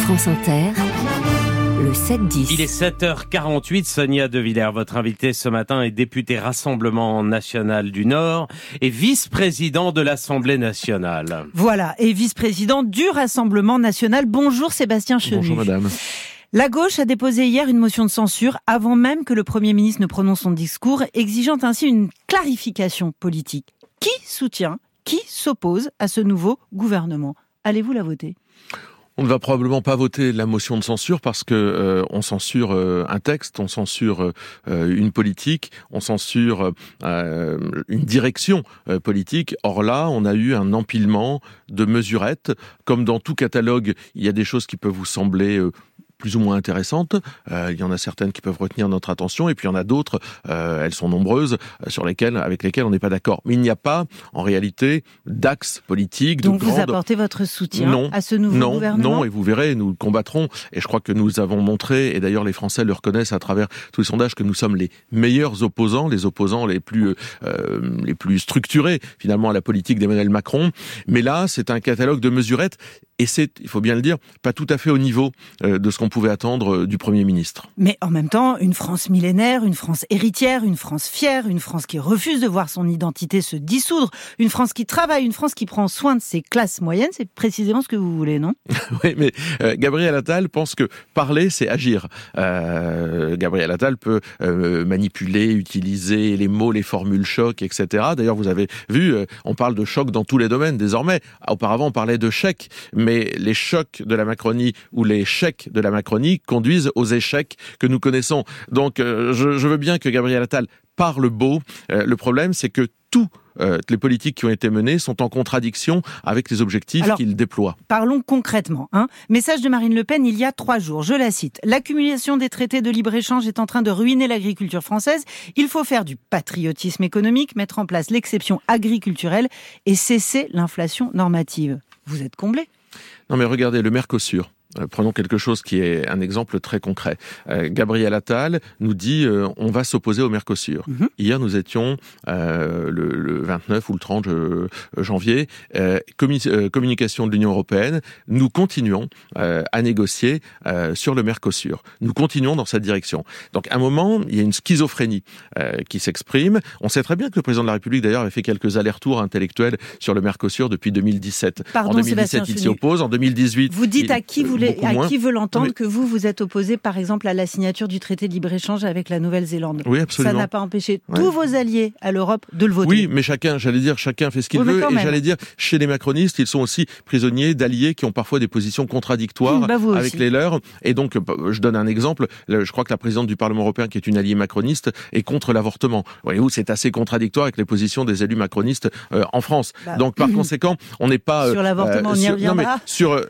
France Inter, le 7-10. Il est 7h48, Sonia De Villers, votre invitée ce matin, est députée Rassemblement National du Nord et vice-président de l'Assemblée nationale. Voilà, et vice-président du Rassemblement National. Bonjour Sébastien Chenu. Bonjour madame. La gauche a déposé hier une motion de censure avant même que le Premier ministre ne prononce son discours, exigeant ainsi une clarification politique. Qui soutient, qui s'oppose à ce nouveau gouvernement ? Allez-vous la voter ? On ne va probablement pas voter la motion de censure parce que on censure un texte, on censure une politique, on censure une direction politique. Or là, on a eu un empilement de mesurettes. Comme dans tout catalogue, il y a des choses qui peuvent vous sembler plus ou moins intéressantes. Il y en a certaines qui peuvent retenir notre attention, et puis il y en a d'autres, elles sont nombreuses, avec lesquelles on n'est pas d'accord. Mais il n'y a pas, en réalité, d'axe politique. Donc vous apportez votre soutien à ce nouveau gouvernement ? Non, et vous verrez, nous le combattrons, et je crois que nous avons montré, et d'ailleurs les Français le reconnaissent à travers tous les sondages, que nous sommes les meilleurs opposants, les opposants les plus structurés, finalement, à la politique d'Emmanuel Macron. Mais là, c'est un catalogue de mesurettes, et c'est, il faut bien le dire, pas tout à fait au niveau de ce qu'on pouvait attendre du Premier ministre. Mais en même temps, une France millénaire, une France héritière, une France fière, une France qui refuse de voir son identité se dissoudre, une France qui travaille, une France qui prend soin de ses classes moyennes, c'est précisément ce que vous voulez, non ? Oui, mais Gabriel Attal pense que parler, c'est agir. Gabriel Attal peut manipuler, utiliser les mots, les formules choc, etc. D'ailleurs, vous avez vu, on parle de choc dans tous les domaines désormais. Auparavant, on parlait de chèques, mais les chocs de la Macronie ou les chèques de la Macronie conduisent aux échecs que nous connaissons. Donc, je veux bien que Gabriel Attal parle beau. Le problème, c'est que toutes les politiques qui ont été menées sont en contradiction avec les objectifs qu'il déploie. Parlons concrètement. Message de Marine Le Pen il y a 3 jours, je la cite. « L'accumulation des traités de libre-échange est en train de ruiner l'agriculture française. Il faut faire du patriotisme économique, mettre en place l'exception agriculturelle et cesser l'inflation normative. » Vous êtes comblé. Non mais regardez, le Mercosur. Prenons quelque chose qui est un exemple très concret. Gabriel Attal nous dit on va s'opposer au Mercosur. Hier, nous étions le 29 ou le 30 janvier, communication de l'Union européenne. Nous continuons à négocier sur le Mercosur. Nous continuons dans cette direction. Donc, à un moment, il y a une schizophrénie qui s'exprime. On sait très bien que le président de la République, d'ailleurs, avait fait quelques allers-retours intellectuels sur le Mercosur depuis 2017. Pardon, en 2017, il s'y oppose. En 2018, vous dites à qui veut l'entendre que vous êtes opposé, par exemple, à la signature du traité de libre-échange avec la Nouvelle-Zélande. Oui, absolument. Ça n'a pas empêché tous vos alliés à l'europe de le voter. Oui, mais chacun fait ce qu'il veut. Et j'allais dire, chez les macronistes, ils sont aussi prisonniers d'alliés qui ont parfois des positions contradictoires avec les leurs. Et donc, je donne un exemple. Je crois que la présidente du Parlement européen, qui est une alliée macroniste, est contre l'avortement. Voyez-vous, c'est assez contradictoire avec les positions des élus macronistes en France. Donc, par conséquent, on n'est pas... Sur l'avortement, on y reviendra.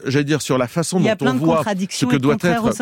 Sur la façon dont on voit ce que doit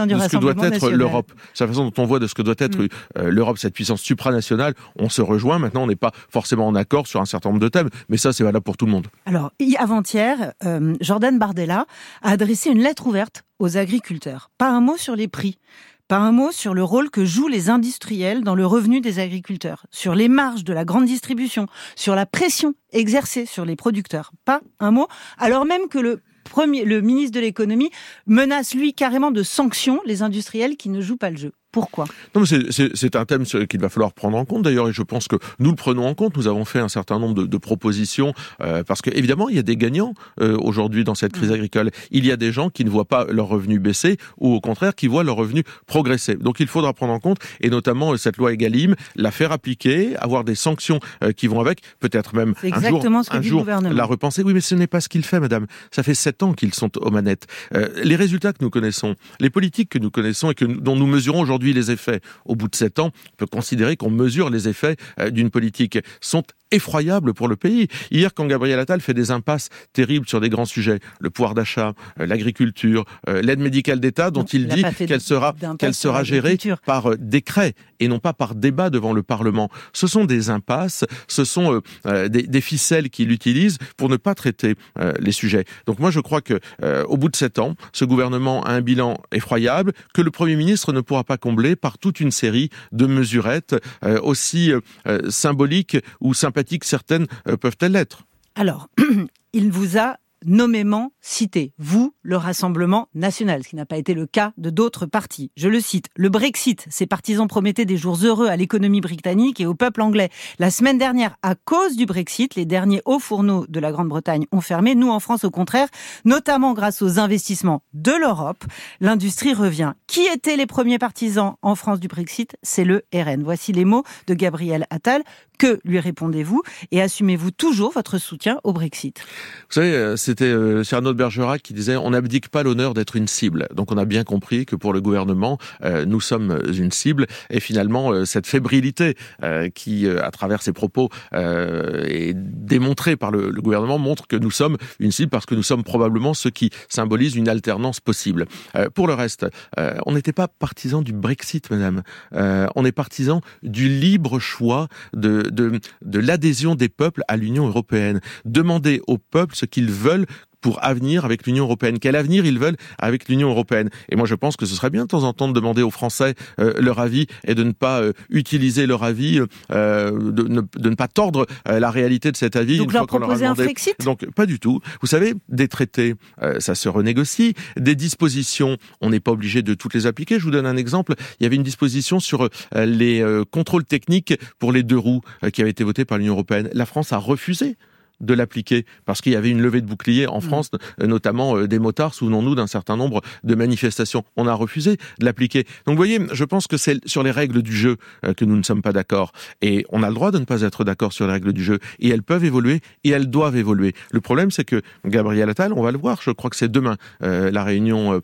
être l'Europe. C'est la façon dont on voit de ce que doit être l'Europe, cette puissance supranationale. On se rejoint. Maintenant, on n'est pas forcément en accord sur un certain nombre de thèmes, mais ça, c'est valable pour tout le monde. Alors, avant-hier, Jordan Bardella a adressé une lettre ouverte aux agriculteurs. Pas un mot sur les prix. Pas un mot sur le rôle que jouent les industriels dans le revenu des agriculteurs, sur les marges de la grande distribution, sur la pression exercée sur les producteurs. Pas un mot, alors même que le ministre de l'économie menace, lui, carrément de sanctions les industriels qui ne jouent pas le jeu. Pourquoi ? Non, mais c'est un thème qu'il va falloir prendre en compte d'ailleurs, et je pense que nous le prenons en compte. Nous avons fait un certain nombre de propositions parce que évidemment il y a des gagnants aujourd'hui dans cette crise agricole. Il y a des gens qui ne voient pas leurs revenus baisser ou au contraire qui voient leurs revenus progresser. Donc il faudra prendre en compte, et notamment cette loi Egalim, la faire appliquer, avoir des sanctions qui vont avec, peut-être même un jour la repenser. Oui, mais ce n'est pas ce qu'il fait, madame. Ça fait 7 ans qu'ils sont aux manettes. Les résultats que nous connaissons, les politiques que nous connaissons et dont nous mesurons aujourd'hui les effets, au bout de 7 ans, on peut considérer qu'on mesure les effets d'une politique, sont effroyable pour le pays. Hier, quand Gabriel Attal fait des impasses terribles sur des grands sujets, le pouvoir d'achat, l'agriculture, l'aide médicale d'État, dont il dit qu'elle sera gérée par décret et non pas par débat devant le Parlement. Ce sont des impasses, ce sont des ficelles qu'il utilise pour ne pas traiter les sujets. Donc moi, je crois que au bout de 7 ans, ce gouvernement a un bilan effroyable que le Premier ministre ne pourra pas combler par toute une série de mesurettes aussi symboliques ou sympathiques certaines peuvent-elles l'être. Alors, il vous a nommément cité. Vous, le Rassemblement national, ce qui n'a pas été le cas de d'autres partis. Je le cite. Le Brexit, ses partisans promettaient des jours heureux à l'économie britannique et au peuple anglais. La semaine dernière, à cause du Brexit, les derniers hauts fourneaux de la Grande-Bretagne ont fermé. Nous, en France, au contraire, notamment grâce aux investissements de l'Europe, l'industrie revient. Qui étaient les premiers partisans en France du Brexit ? C'est le RN. Voici les mots de Gabriel Attal. Que lui répondez-vous et assumez-vous toujours votre soutien au Brexit ? Vous savez, c'était Cyrano de Bergerac qui disait « On n'abdique pas l'honneur d'être une cible ». Donc on a bien compris que pour le gouvernement, nous sommes une cible. Et finalement, cette fébrilité qui, à travers ses propos, est démontrée par le gouvernement, montre que nous sommes une cible parce que nous sommes probablement ceux qui symbolisent une alternance possible. Pour le reste, on n'était pas partisans du Brexit, madame. On est partisans du libre choix de l'adhésion des peuples à l'Union européenne. Demander aux peuples ce qu'ils veulent pour avenir avec l'Union européenne. Quel avenir ils veulent avec l'Union européenne ? Et moi, je pense que ce serait bien de temps en temps de demander aux Français leur avis et de ne pas utiliser leur avis, de ne pas tordre la réalité de cet avis. Donc leur proposer un Frexit ? Donc pas du tout. Vous savez, des traités, ça se renégocie. Des dispositions, on n'est pas obligé de toutes les appliquer. Je vous donne un exemple. Il y avait une disposition sur les contrôles techniques pour les 2 roues qui avait été votée par l'Union européenne. La France a refusé de l'appliquer, parce qu'il y avait une levée de bouclier en France, notamment des motards, souvenons-nous d'un certain nombre de manifestations. On a refusé de l'appliquer. Donc vous voyez, je pense que c'est sur les règles du jeu que nous ne sommes pas d'accord. Et on a le droit de ne pas être d'accord sur les règles du jeu. Et elles peuvent évoluer, et elles doivent évoluer. Le problème, c'est que Gabriel Attal, on va le voir, je crois que c'est demain, la réunion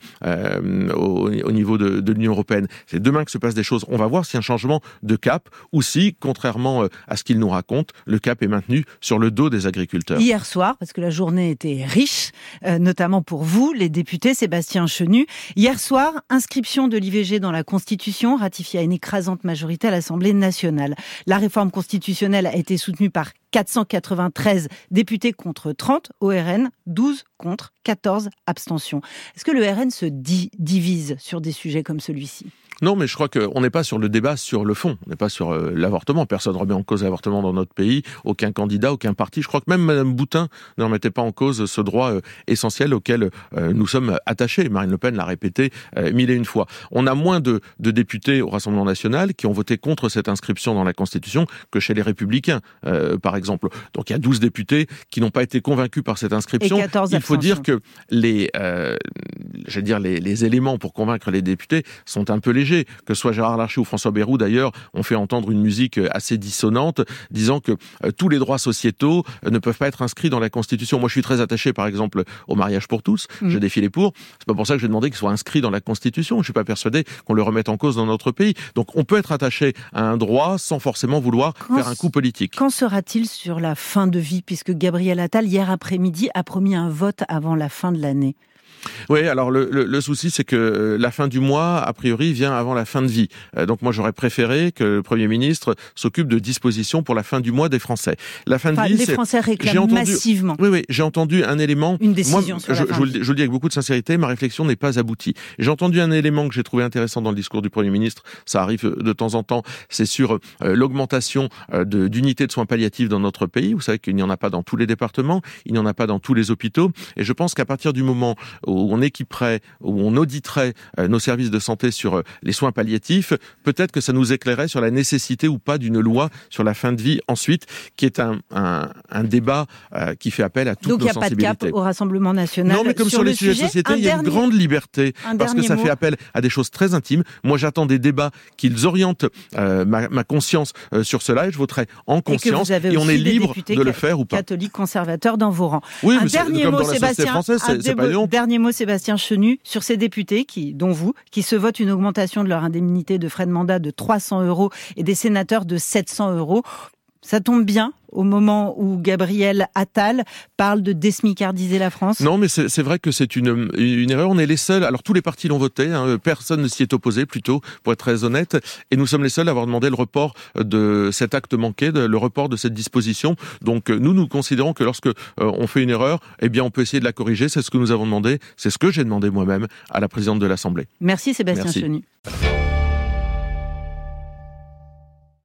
au niveau de l'Union européenne. C'est demain que se passent des choses. On va voir s'il y a un changement de cap, ou si, contrairement à ce qu'il nous raconte, le cap est maintenu sur le dos des agriculteurs. Hier soir, parce que la journée était riche, notamment pour vous, les députés, Sébastien Chenu. Hier soir, inscription de l'IVG dans la Constitution, ratifiée à une écrasante majorité à l'Assemblée nationale. La réforme constitutionnelle a été soutenue par 493 députés contre 30 au RN, 12 contre, 14 abstentions. Est-ce que le RN se divise sur des sujets comme celui-ci ? Non, mais je crois qu'on n'est pas sur le débat sur le fond. On n'est pas sur l'avortement. Personne ne remet en cause l'avortement dans notre pays. Aucun candidat, aucun parti. Je crois que même Mme Boutin ne remettait pas en cause ce droit essentiel auquel nous sommes attachés. Marine Le Pen l'a répété 1001 fois. On a moins de députés au Rassemblement national qui ont voté contre cette inscription dans la Constitution que chez les Républicains, par exemple. Donc il y a 12 députés qui n'ont pas été convaincus par cette inscription. Et 14 Il faut dire que les éléments pour convaincre les députés sont un peu légers. Que ce soit Gérard Larcher ou François Bayrou, d'ailleurs, ont fait entendre une musique assez dissonante, disant que tous les droits sociétaux ne peuvent pas être inscrits dans la Constitution. Moi, je suis très attaché, par exemple, au mariage pour tous. Je défie les pour. C'est pas pour ça que j'ai demandé qu'il soit inscrit dans la Constitution. Je suis pas persuadé qu'on le remette en cause dans notre pays. Donc, on peut être attaché à un droit sans forcément vouloir faire un coup politique. Qu'en sera-t-il sur la fin de vie, puisque Gabriel Attal, hier après-midi, a promis un vote avant la fin de l'année ? Oui, alors le souci, c'est que la fin du mois, a priori, vient avant la fin de vie. Donc moi, j'aurais préféré que le Premier ministre s'occupe de dispositions pour la fin du mois des Français. La fin de vie, les Français réclament massivement. Oui, j'ai entendu un élément. Une décision sur la fin je vous le dis avec beaucoup de sincérité, ma réflexion n'est pas aboutie. J'ai entendu un élément que j'ai trouvé intéressant dans le discours du Premier ministre, ça arrive de temps en temps, c'est sur l'augmentation d'unités de soins palliatifs dans notre pays. Vous savez qu'il n'y en a pas dans tous les départements, il n'y en a pas dans tous les hôpitaux. Et je pense qu'à partir du moment où on équiperait, où on auditerait nos services de santé sur les soins palliatifs, peut-être que ça nous éclairait sur la nécessité ou pas d'une loi sur la fin de vie ensuite, qui est un débat qui fait appel à toutes nos sensibilités. Donc il n'y a pas de cap au Rassemblement national. Non, mais comme sur les sujets de société, il y a une grande liberté, parce que ça fait appel à des choses très intimes. Moi, j'attends des débats qu'ils orientent ma conscience sur cela, et je voterai en conscience, et on est libre de le faire ou pas. Catholiques conservateurs dans vos rangs. Oui, un mais dernier comme mot, dans la société française, c'est pas une honte. Dernier mot, Sébastien Chenu, sur ces députés dont vous, qui se votent une augmentation de leur indemnité de frais de mandat de 300 € et des sénateurs de 700 €. Ça tombe bien au moment où Gabriel Attal parle de désmicardiser la France. Non, mais c'est vrai que c'est une erreur. On est les seuls. Alors tous les partis l'ont voté. Personne ne s'y est opposé, plutôt, pour être très honnête. Et nous sommes les seuls à avoir demandé le report de cet acte manqué, le report de cette disposition. Donc nous considérons que lorsque on fait une erreur, eh bien on peut essayer de la corriger. C'est ce que nous avons demandé. C'est ce que j'ai demandé moi-même à la présidente de l'Assemblée. Merci Sébastien Chenu.